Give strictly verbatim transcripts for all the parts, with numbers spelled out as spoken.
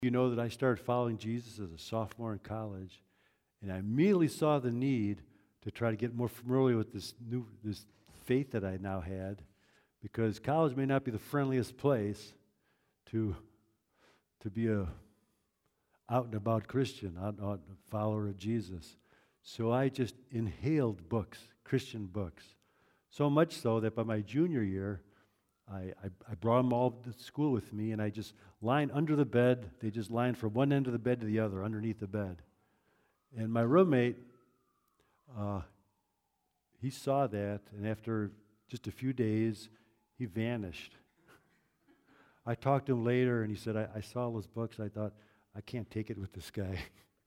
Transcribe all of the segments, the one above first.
You know that I started following Jesus as a sophomore in college, and I immediately saw the need to try to get more familiar with this new this faith that I now had, because college may not be the friendliest place to to be a out and about Christian, out and out follower of Jesus. So I just inhaled books, Christian books, so much so that by my junior year, I, I, I brought them all to school with me, and I just lined under the bed. They just lined from one end of the bed to the other, underneath the bed. And my roommate, uh, he saw that, and after just a few days, he vanished. I talked to him later, and he said, I, I saw those books. I thought, I can't take it with this guy.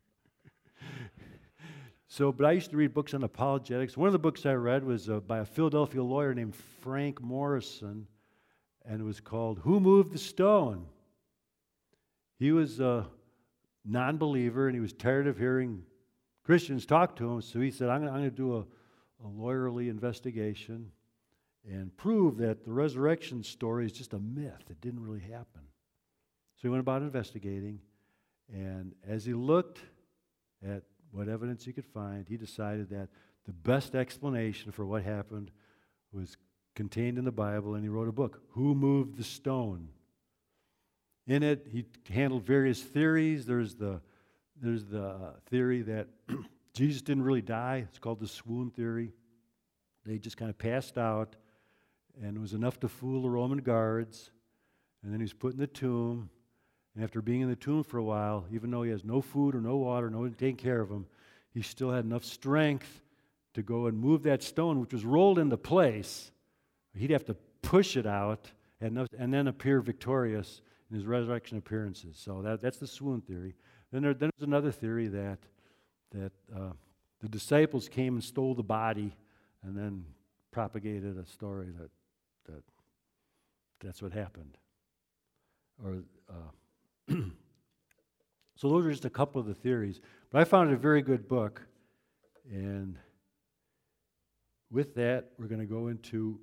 So, but I used to read books on apologetics. One of the books I read was uh, by a Philadelphia lawyer named Frank Morrison, and it was called Who Moved the Stone? He was a non-believer, and he was tired of hearing Christians talk to him, so he said, I'm going to do a, a lawyerly investigation and prove that the resurrection story is just a myth. It didn't really happen. So he went about investigating, and as he looked at what evidence he could find, he decided that the best explanation for what happened was contained in the Bible, and he wrote a book, Who Moved the Stone? In it, he handled various theories. There's the, there's the uh, theory that Jesus didn't really die. It's called the swoon theory. They just kind of passed out, and it was enough to fool the Roman guards, and then he was put in the tomb. And after being in the tomb for a while, even though he has no food or no water, no one taking care of him, he still had enough strength to go and move that stone, which was rolled into place. He'd have to push it out and, and then appear victorious in his resurrection appearances. So that, that's the swoon theory. Then, there, then there's another theory that, that uh, the disciples came and stole the body and then propagated a story that, that that's what happened. Or uh, So those are just a couple of the theories. But I found it a very good book. And with that, we're going to go into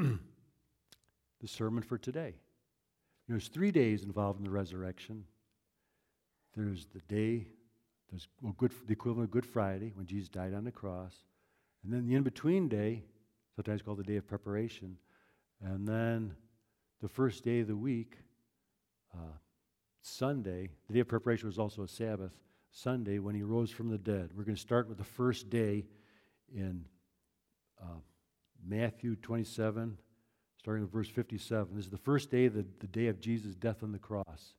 the sermon for today. There's three days involved in the resurrection. There's the day, there's well, good, the equivalent of Good Friday, when Jesus died on the cross. And then the in-between day, sometimes called the day of preparation. And then the first day of the week, uh, Sunday, the day of preparation was also a Sabbath, Sunday, when he rose from the dead. We're going to start with the first day in uh, Matthew twenty-seven, starting with verse fifty-seven. This is the first day, the, the day of Jesus' death on the cross.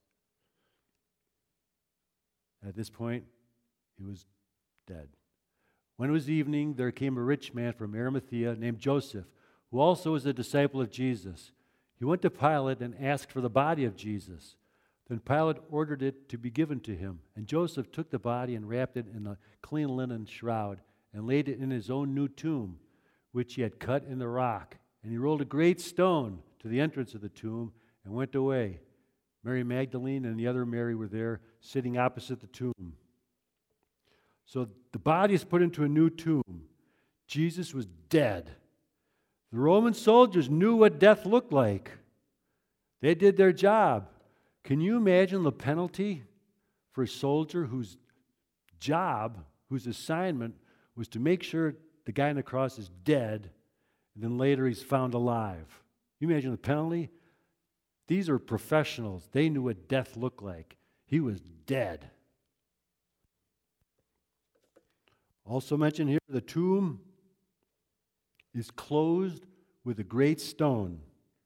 At this point, he was dead. When it was evening, there came a rich man from Arimathea named Joseph, who also was a disciple of Jesus. He went to Pilate and asked for the body of Jesus. Then Pilate ordered it to be given to him. And Joseph took the body and wrapped it in a clean linen shroud and laid it in his own new tomb, which he had cut in the rock. And he rolled a great stone to the entrance of the tomb and went away. Mary Magdalene and the other Mary were there, sitting opposite the tomb. So the body is put into a new tomb. Jesus was dead. The Roman soldiers knew what death looked like. They did their job. Can you imagine the penalty for a soldier whose job, whose assignment was to make sure the guy on the cross is dead, and then later he's found alive? You imagine the penalty? These are professionals. They knew what death looked like. He was dead. Also mentioned here, the tomb is closed with a great stone.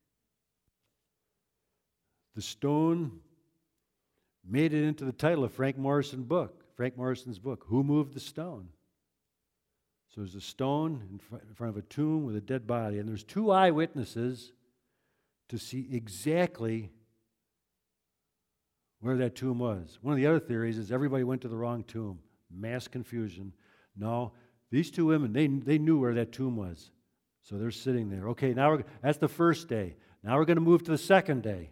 The stone made it into the title of Frank Morrison's book, Frank Morrison's book, Who Moved the Stone? So there's a stone in front of a tomb with a dead body, and there's two eyewitnesses to see exactly where that tomb was. One of the other theories is everybody went to the wrong tomb. Mass confusion. No, these two women, they, they knew where that tomb was. So they're sitting there. Okay, now we're, that's the first day. Now we're going to move to the second day.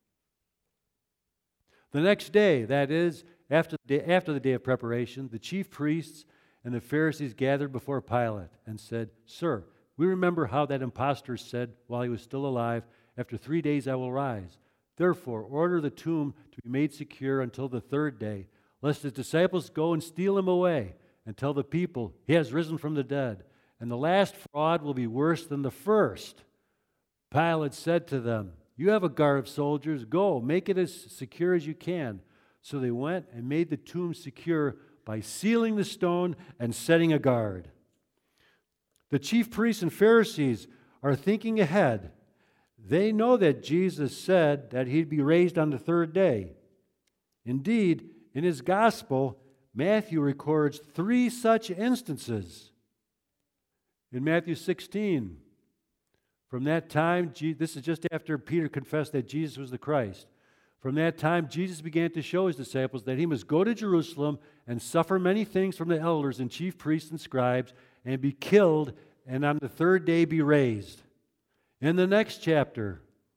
The next day, that is, after the day, after the day of preparation, the chief priests and the Pharisees gathered before Pilate and said, Sir, we remember how that impostor said while he was still alive, after three days I will rise. Therefore, order the tomb to be made secure until the third day, lest his disciples go and steal him away and tell the people, he has risen from the dead. And the last fraud will be worse than the first. Pilate said to them, you have a guard of soldiers. Go, make it as secure as you can. So they went and made the tomb secure by sealing the stone and setting a guard. The chief priests and Pharisees are thinking ahead. They know that Jesus said that he'd be raised on the third day. Indeed, in his gospel, Matthew records three such instances. In Matthew sixteen, from that time, this is just after Peter confessed that Jesus was the Christ. From that time, Jesus began to show his disciples that he must go to Jerusalem and suffer many things from the elders and chief priests and scribes and be killed and on the third day be raised. In the next chapter,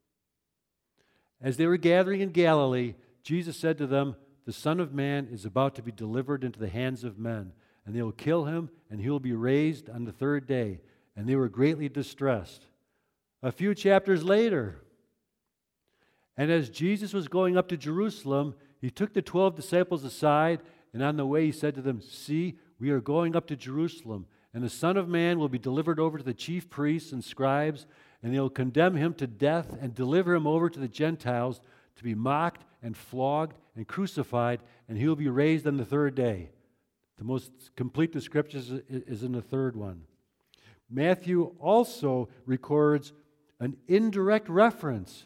as they were gathering in Galilee, Jesus said to them, the Son of Man is about to be delivered into the hands of men, and they will kill him, and he will be raised on the third day. And they were greatly distressed. A few chapters later, and as Jesus was going up to Jerusalem, he took the twelve disciples aside, and on the way he said to them, see, we are going up to Jerusalem, and the Son of Man will be delivered over to the chief priests and scribes, and they will condemn him to death and deliver him over to the Gentiles to be mocked and flogged and crucified, and he will be raised on the third day. The most complete description is in the third one. Matthew also records an indirect reference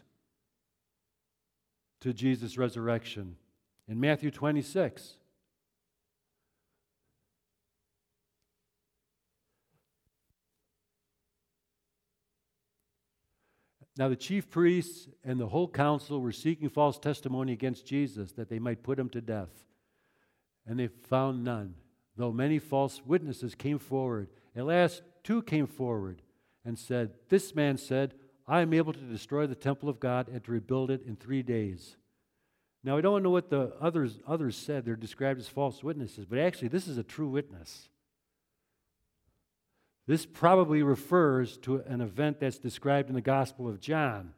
to Jesus' resurrection in Matthew twenty-six. Now the chief priests and the whole council were seeking false testimony against Jesus that they might put him to death. And they found none, though many false witnesses came forward. At last two came forward and said, this man said, I am able to destroy the temple of God and to rebuild it in three days. Now, I don't know what the others, others said. They're described as false witnesses, but actually this is a true witness. This probably refers to an event that's described in the Gospel of John.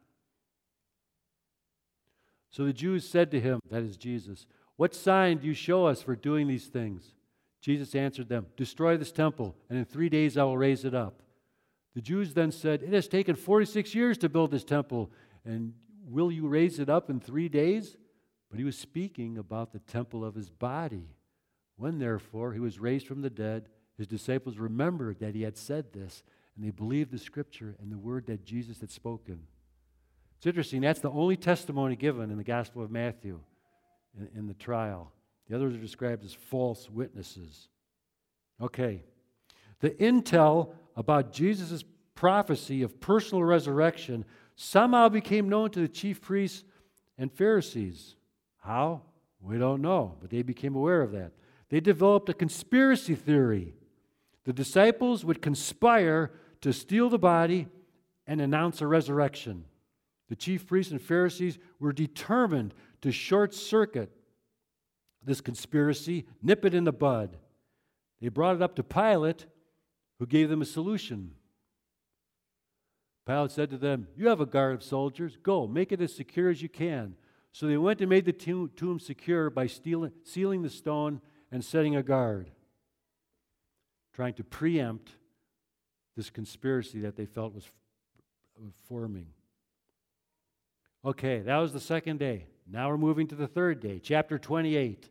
So the Jews said to him, that is Jesus, what sign do you show us for doing these things? Jesus answered them, destroy this temple, and in three days I will raise it up. The Jews then said, it has taken forty-six years to build this temple, and will you raise it up in three days? But he was speaking about the temple of his body. When, therefore, he was raised from the dead, his disciples remembered that he had said this, and they believed the scripture and the word that Jesus had spoken. It's interesting, that's the only testimony given in the Gospel of Matthew in, in the trial. The others are described as false witnesses. Okay. The intel about Jesus' prophecy of personal resurrection somehow became known to the chief priests and Pharisees. How? We don't know, but they became aware of that. They developed a conspiracy theory. The disciples would conspire to steal the body and announce a resurrection. The chief priests and Pharisees were determined to short-circuit this conspiracy, nip it in the bud. They brought it up to Pilate, who gave them a solution. Pilate said to them, you have a guard of soldiers. Go, make it as secure as you can. So they went and made the tomb, tomb secure by stealing, sealing the stone and setting a guard, trying to preempt this conspiracy that they felt was forming. Okay, that was the second day. Now we're moving to the third day, chapter twenty-eight.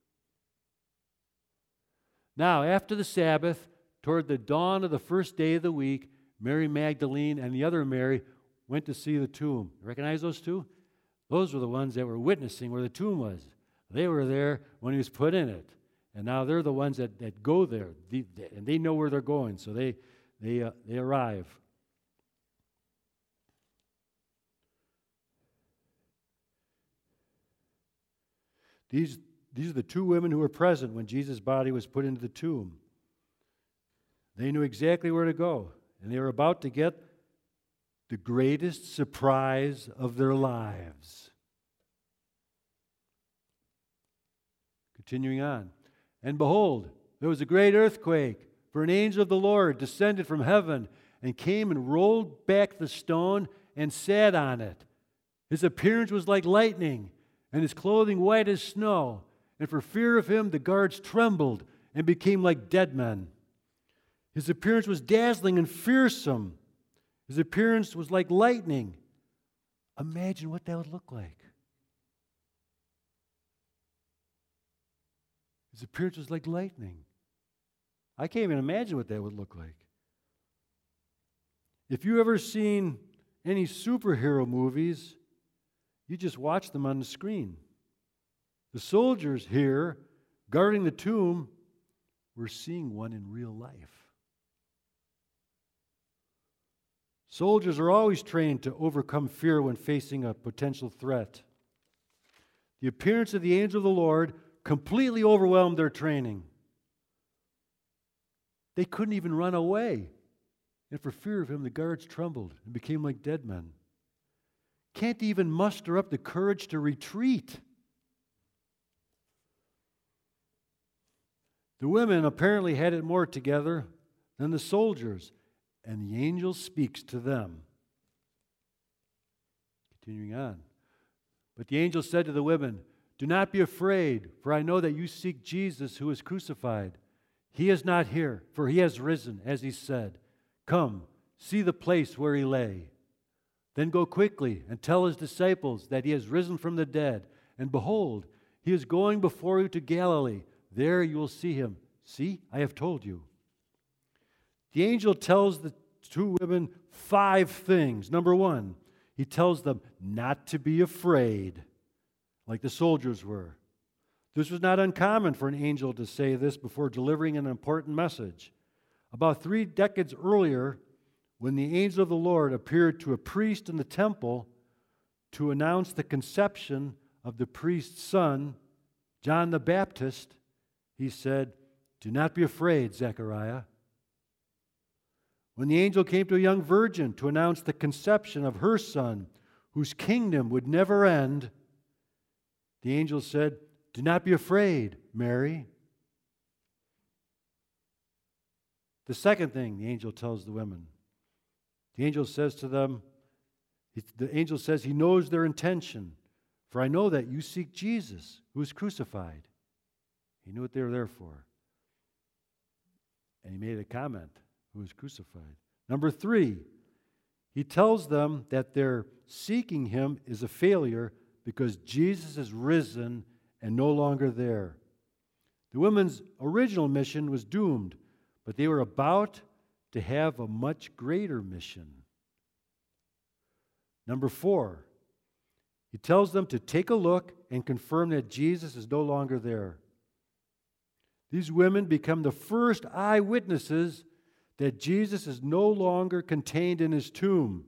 Now, after the Sabbath, toward the dawn of the first day of the week, Mary Magdalene and the other Mary went to see the tomb. Recognize those two? Those were the ones that were witnessing where the tomb was. They were there when he was put in it. And now they're the ones that, that go there. The, and they know where they're going, so they, they, uh, they arrive. These, these are the two women who were present when Jesus' body was put into the tomb. They knew exactly where to go, and they were about to get the greatest surprise of their lives. Continuing on. And behold, there was a great earthquake, for an angel of the Lord descended from heaven and came and rolled back the stone and sat on it. His appearance was like lightning, and his clothing white as snow. And for fear of him, the guards trembled and became like dead men. His appearance was dazzling and fearsome. His appearance was like lightning. Imagine what that would look like. His appearance was like lightning. I can't even imagine what that would look like. If you've ever seen any superhero movies, you just watch them on the screen. The soldiers here guarding the tomb were seeing one in real life. Soldiers are always trained to overcome fear when facing a potential threat. The appearance of the angel of the Lord completely overwhelmed their training. They couldn't even run away. And for fear of him, the guards trembled and became like dead men. Can't even muster up the courage to retreat. The women apparently had it more together than the soldiers, and the angel speaks to them. Continuing on. But the angel said to the women, "Do not be afraid, for I know that you seek Jesus who was crucified. He is not here, for he has risen, as he said. Come, see the place where he lay. Then go quickly and tell his disciples that he has risen from the dead. And behold, he is going before you to Galilee. There you will see him. See, I have told you." The angel tells the two women five things. Number one, he tells them not to be afraid, like the soldiers were. This was not uncommon for an angel to say this before delivering an important message. About three decades earlier, when the angel of the Lord appeared to a priest in the temple to announce the conception of the priest's son, John the Baptist, he said, "Do not be afraid, Zechariah." When the angel came to a young virgin to announce the conception of her son, whose kingdom would never end, the angel said, "Do not be afraid, Mary." The second thing the angel tells the women, the angel says to them, the angel says he knows their intention. "For I know that you seek Jesus, who was crucified." He knew what they were there for. And he made a comment, who was crucified. Number three, he tells them that their seeking him is a failure because Jesus is risen and no longer there. The women's original mission was doomed, but they were about to have a much greater mission. Number four, he tells them to take a look and confirm that Jesus is no longer there. These women become the first eyewitnesses that Jesus is no longer contained in his tomb.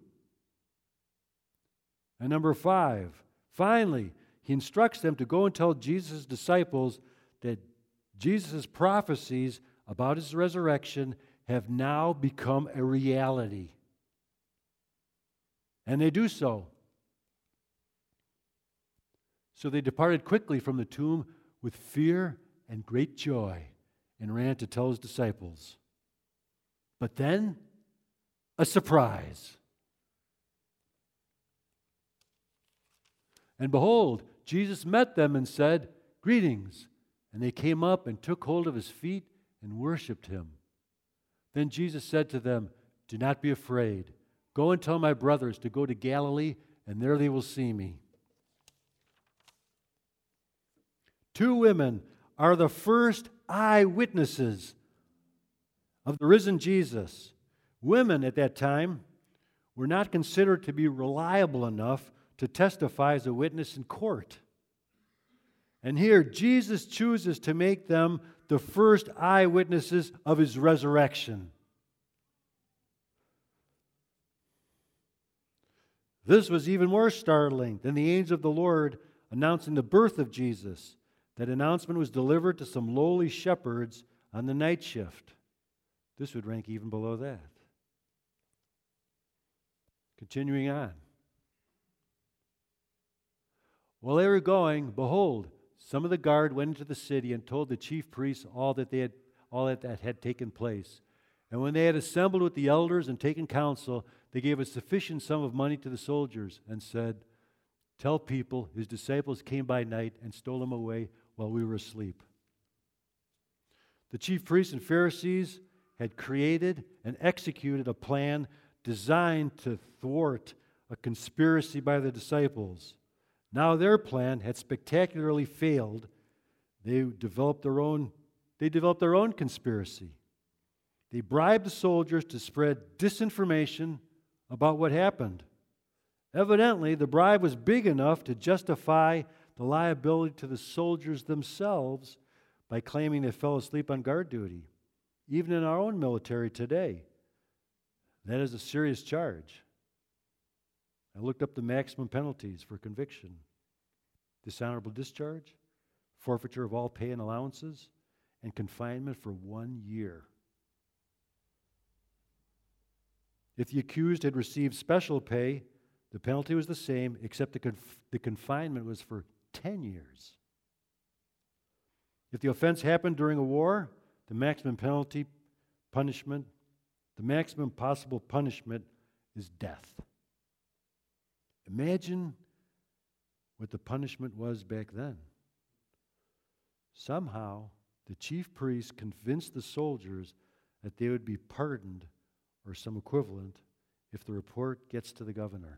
And number five, finally, he instructs them to go and tell Jesus' disciples that Jesus' prophecies about his resurrection have now become a reality. And they do so. So they departed quickly from the tomb with fear and great joy and ran to tell his disciples. But then, a surprise. And behold, Jesus met them and said, "Greetings." And they came up and took hold of his feet and worshiped him. Then Jesus said to them, "Do not be afraid. Go and tell my brothers to go to Galilee, and there they will see me." Two women are the first eyewitnesses of the risen Jesus. Women at that time were not considered to be reliable enough to testify as a witness in court. And here, Jesus chooses to make them the first eyewitnesses of his resurrection. This was even more startling than the angel of the Lord announcing the birth of Jesus. That announcement was delivered to some lowly shepherds on the night shift. This would rank even below that. Continuing on. While they were going, behold, some of the guard went into the city and told the chief priests all that they had, all that, that had taken place. And when they had assembled with the elders and taken counsel, they gave a sufficient sum of money to the soldiers and said, tell people his disciples came by night and stole him away while we were asleep. The chief priests and Pharisees had created and executed a plan designed to thwart a conspiracy by the disciples. Now their plan had spectacularly failed. They developed their own, they developed their own conspiracy. They bribed the soldiers to spread disinformation about what happened. Evidently, the bribe was big enough to justify the liability to the soldiers themselves by claiming they fell asleep on guard duty. Even in our own military today, that is a serious charge. I looked up the maximum penalties for conviction: dishonorable discharge, forfeiture of all pay and allowances, and confinement for one year. If the accused had received special pay, the penalty was the same, except the, conf- the confinement was for ten years. If the offense happened during a war, the maximum penalty, punishment, the maximum possible punishment is death. Imagine what the punishment was back then. Somehow, the chief priests convinced the soldiers that they would be pardoned or some equivalent if the report gets to the governor.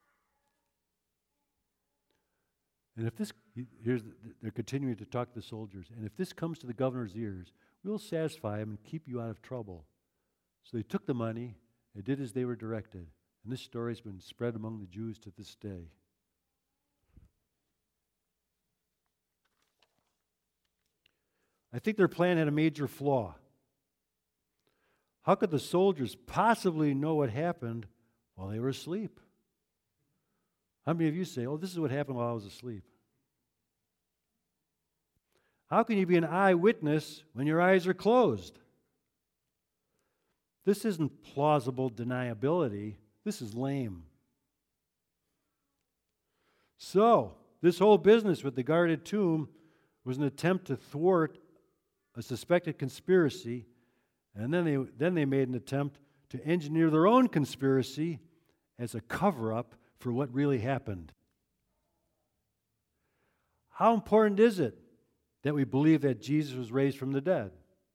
And if this, here's, they're continuing to talk to the soldiers, and if this comes to the governor's ears, we'll satisfy him and keep you out of trouble. So they took the money and did as they were directed. And this story has been spread among the Jews to this day. I think their plan had a major flaw. How could the soldiers possibly know what happened while they were asleep? How many of you say, oh, this is what happened while I was asleep? How can you be an eyewitness when your eyes are closed? This isn't plausible deniability. This is lame. So, this whole business with the guarded tomb was an attempt to thwart a suspected conspiracy, and then they, then they made an attempt to engineer their own conspiracy as a cover-up for what really happened. How important is it that we believe that Jesus was raised from the dead?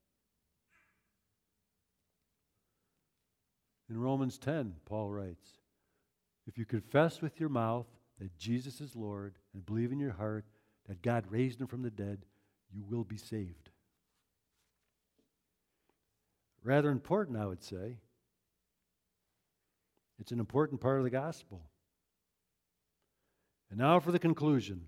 In Romans ten, Paul writes, if you confess with your mouth that Jesus is Lord and believe in your heart that God raised him from the dead, you will be saved. Rather important, I would say. It's an important part of the gospel. And now for the conclusion.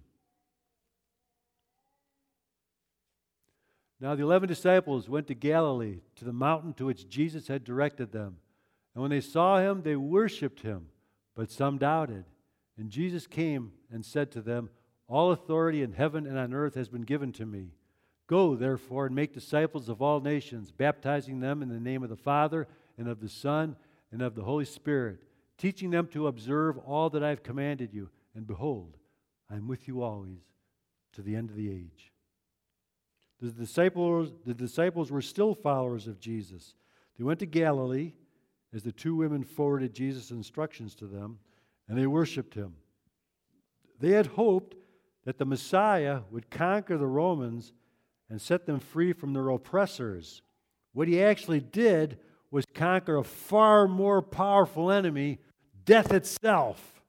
Now the eleven disciples went to Galilee, to the mountain to which Jesus had directed them. And when they saw him, they worshipped him, but some doubted. And Jesus came and said to them, all authority in heaven and on earth has been given to me. Go, therefore, and make disciples of all nations, baptizing them in the name of the Father and of the Son and of the Holy Spirit, teaching them to observe all that I have commanded you. And behold, I am with you always to the end of the age. The disciples, the disciples were still followers of Jesus. They went to Galilee as the two women forwarded Jesus' instructions to them, and they worshiped him. They had hoped that the Messiah would conquer the Romans and set them free from their oppressors. What he actually did was conquer a far more powerful enemy, death itself,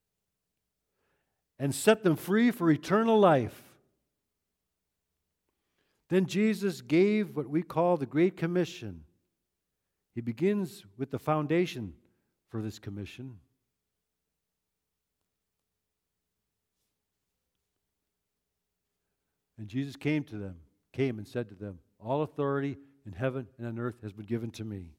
and set them free for eternal life. Then Jesus gave what we call the Great Commission. He begins with the foundation for this commission. And Jesus came to them, came and said to them, all authority in heaven and on earth has been given to me.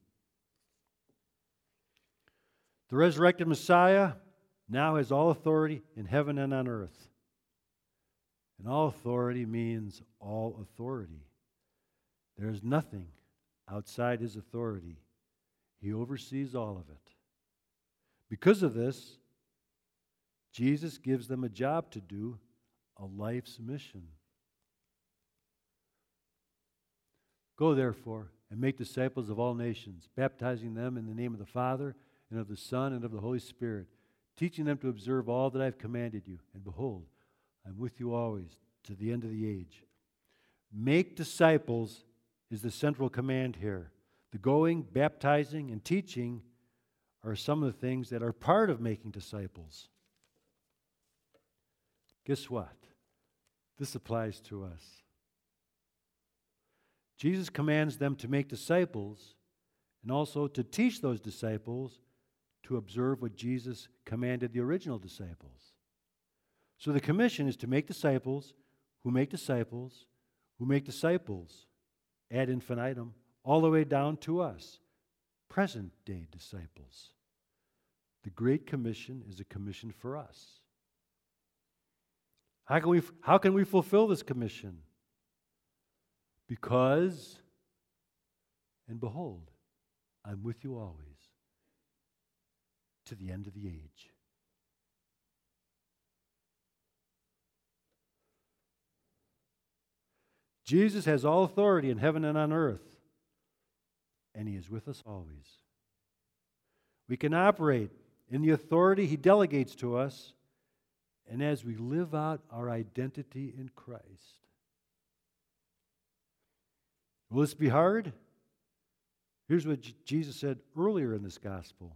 The resurrected Messiah now has all authority in heaven and on earth. And all authority means all authority. There is nothing outside his authority. He oversees all of it. Because of this, Jesus gives them a job to do, a life's mission. Go, therefore, and make disciples of all nations, baptizing them in the name of the Father and of the Son and of the Holy Spirit, teaching them to observe all that I've commanded you. And behold, I'm with you always to the end of the age. Make disciples is the central command here. The going, baptizing, and teaching are some of the things that are part of making disciples. Guess what? This applies to us. Jesus commands them to make disciples and also to teach those disciples to observe what Jesus commanded the original disciples. So the commission is to make disciples who make disciples who make disciples ad infinitum, all the way down to us, present-day disciples. The Great Commission is a commission for us. How can we, how can we fulfill this commission? Because, and behold, I'm with you always to the end of the age. Jesus has all authority in heaven and on earth, and He is with us always. We can operate in the authority He delegates to us, and as we live out our identity in Christ. Will this be hard? Here's what J- Jesus said earlier in this gospel.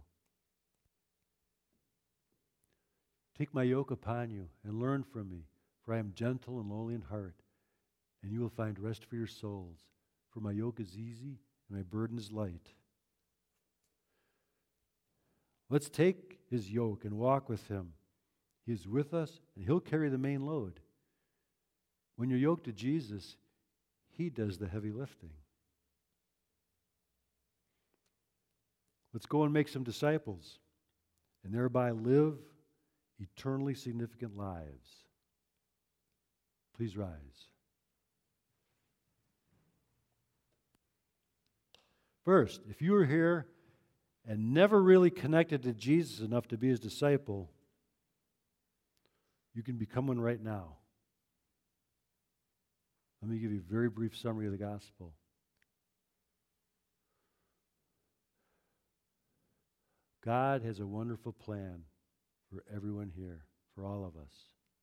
Take my yoke upon you and learn from me, for I am gentle and lowly in heart, and you will find rest for your souls. For my yoke is easy and my burden is light. Let's take His yoke and walk with Him. He is with us, and He'll carry the main load. When you're yoked to Jesus, He does the heavy lifting. Let's go and make some disciples, and thereby live eternally significant lives. Please rise. First, if you are here and never really connected to Jesus enough to be His disciple, you can become one right now. Let me give you a very brief summary of the gospel. God has a wonderful plan for everyone here, for all of us.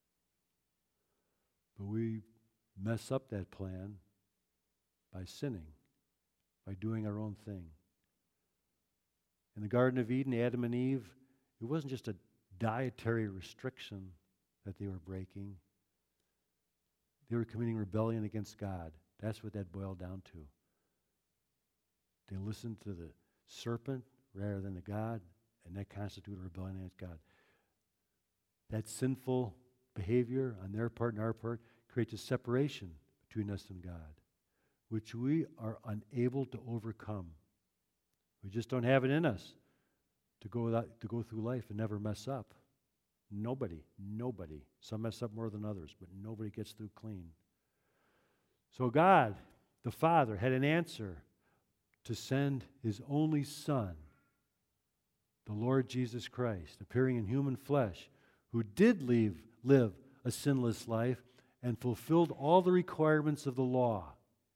But we mess up that plan by sinning, by doing our own thing. In the Garden of Eden, Adam and Eve, it wasn't just a dietary restriction that they were breaking. They were committing rebellion against God. That's what that boiled down to. They listened to the serpent rather than to God, and that constituted rebellion against God. That sinful behavior on their part and our part creates a separation between us and God, which we are unable to overcome. We just don't have it in us to go without, to go through life and never mess up. Nobody, nobody. Some mess up more than others, but nobody gets through clean. So God, the Father, had an answer to send His only Son, the Lord Jesus Christ, appearing in human flesh, who did leave, live a sinless life and fulfilled all the requirements of the law.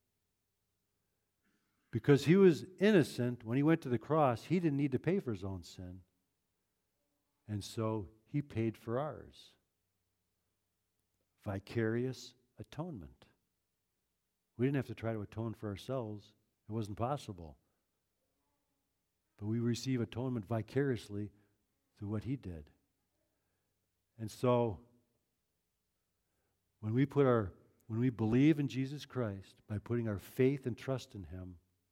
Because He was innocent, when He went to the cross, He didn't need to pay for His own sin. And so He paid for ours. Vicarious atonement. We didn't have to try to atone for ourselves. It wasn't possible. But we receive atonement vicariously through what He did. And so, when we put our, when we believe in Jesus Christ by putting our faith and trust in Him,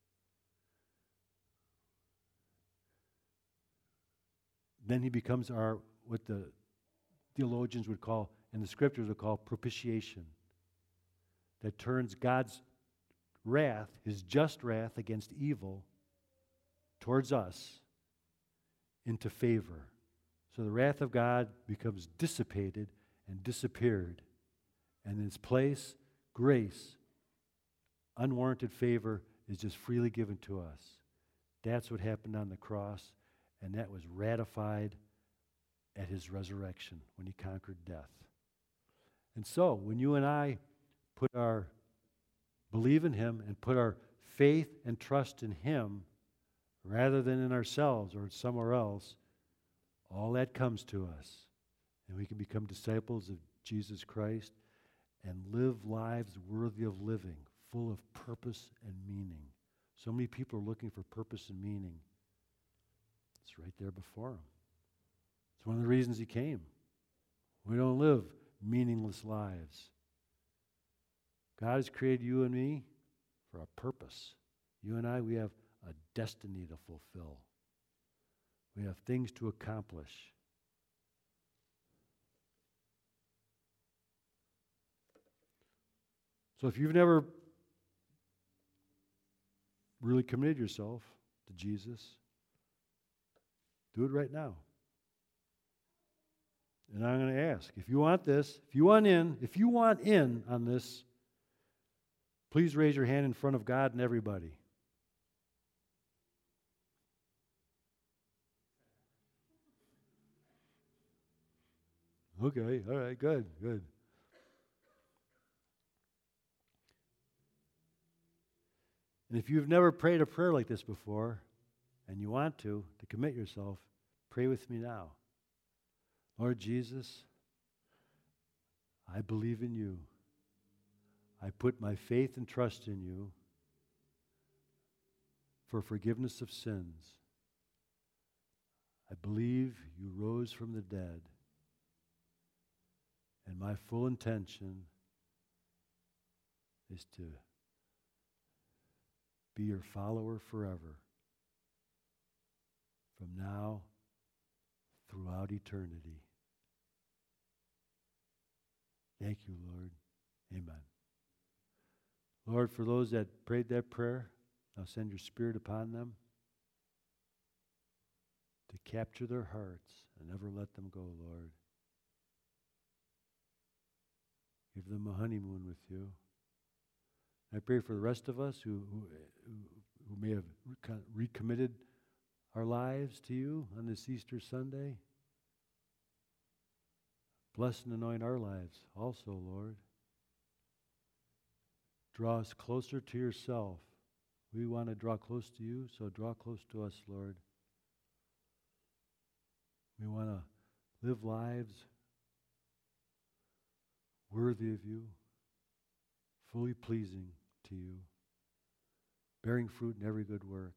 then He becomes our, what the theologians would call, and the scriptures would call, propitiation. That turns God's wrath, His just wrath against evil, towards us into favor. So the wrath of God becomes dissipated and disappeared. And in its place, grace, unwarranted favor, is just freely given to us. That's what happened on the cross, and that was ratified at His resurrection when He conquered death. And so, when you and I put our believe in Him and put our faith and trust in Him rather than in ourselves or somewhere else, all that comes to us. And we can become disciples of Jesus Christ and live lives worthy of living, full of purpose and meaning. So many people are looking for purpose and meaning. It's right there before them. It's one of the reasons he came. We don't live meaningless lives. God has created you and me for a purpose. You and I, we have a destiny to fulfill. We have things to accomplish. So if you've never really committed yourself to Jesus, do it right now. And I'm going to ask, if you want this, if you want in, if you want in on this, please raise your hand in front of God and everybody. Okay, all right, good, good. And if you've never prayed a prayer like this before, and you want to, to commit yourself, pray with me now. Lord Jesus, I believe in you. I put my faith and trust in you for forgiveness of sins. I believe you rose from the dead. And my full intention is to be your follower forever, from now throughout eternity. Thank you, Lord. Amen. Lord, for those that prayed that prayer, now send your Spirit upon them to capture their hearts and never let them go, Lord. Give them a honeymoon with you. I pray for the rest of us who, who, who may have recommitted our lives to you on this Easter Sunday. Bless and anoint our lives also, Lord. Draw us closer to yourself. We want to draw close to you, so draw close to us, Lord. We want to live lives worthy of you, fully pleasing to you, bearing fruit in every good work,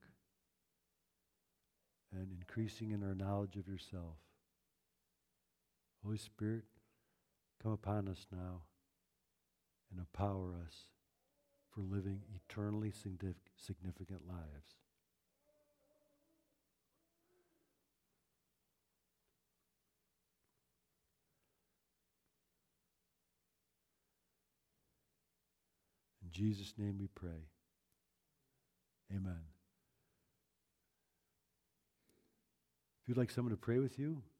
and increasing in our knowledge of yourself. Holy Spirit, come upon us now and empower us for living eternally significant lives. In Jesus' name we pray. Amen. If you'd like someone to pray with you,